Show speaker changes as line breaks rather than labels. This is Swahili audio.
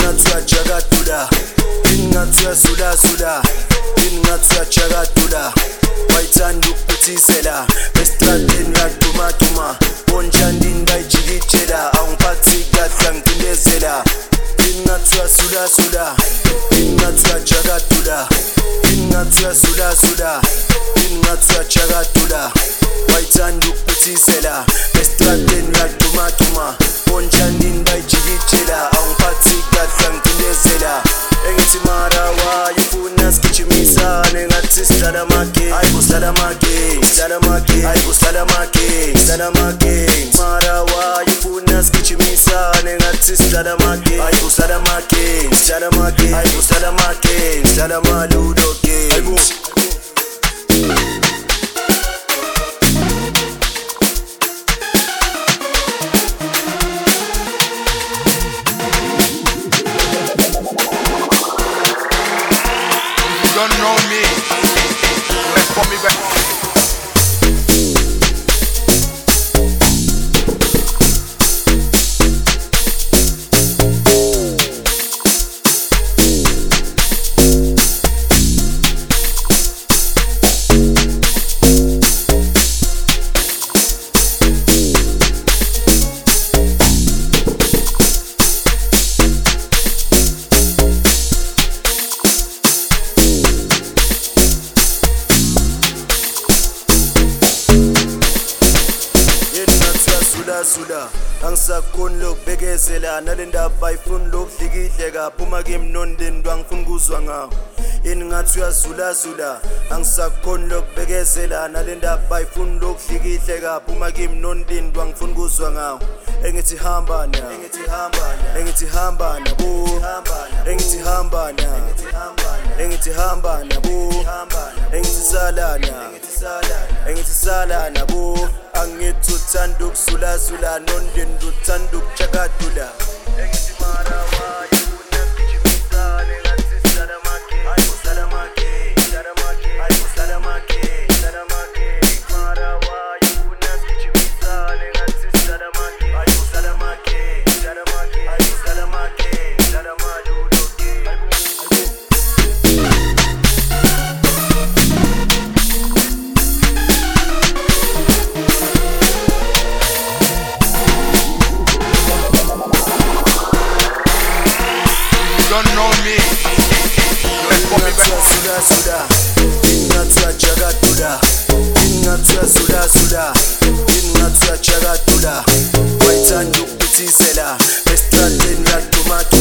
ingathi uyajakadula, ingathi uyasula, ingathi uyajakadula. Wayithanda ukuphithizela estradeni yadumaduma, onjandini bayijikijela, awungiphathi kahle angicindezela. Ingathi uyasula, ingathi uyajakadula, ingathi uyasula, ingathi uyajakadula. Wayithanda ukuphithizela estradeni yadumaduma, onjandini bayijikijela, awungiphathi kahle angicindezela. Engithi mara wayifuna sigijimisane ngathi sidlala amagame, ayi kusidlala amagame, sidlala amagame, ayi kusidlala amagame, sidlala amagame. Mara wayifuna sigijimisane ngathi sidlala amagame, ayi kusidlala amagame, sidlala amagame, ayi kusidlala amagame, sidlala ama-ludo games.
Don't know me, let's put me back.
Sula angisakhoni lokubekezela nale ndaba ayifuni lokudlikidleka, phuma kimi nondeni angifuni ukuzwa ngawo. Yini ngathi uyazula angisakhoni lokubekezela nale ndaba ayifuni lokudlikidleka, phuma kimi nondeni angifuni ukuzwa ngawo. Engithi hamba na, engithi hamba na bo, engithi hamba na, engithi hamba na bo, engithi sala na, engithi sala na bo. Angithi uthanda ukusula nondeni uthanda ukujakadula. Engithi mara wayifuna sigijimisane ngathi sidlala amagame, ayi kusidlala amagame, sidlala amagame, ayi kusidlala amagame, sidlala amagame. Mara wayifuna sigijimisane ngathi sidlala amagame, ayi kusidlala amagame, sidlala amagame, ayi kusidlala amagame, sidlala ama-ludo games.
Don't know me, let's put me back.
Sula, ingathi uyajakadula, ingathi uyasula, ingathi uyajakadula. Wayithanda ukuphithizela estradeni yadumaduma.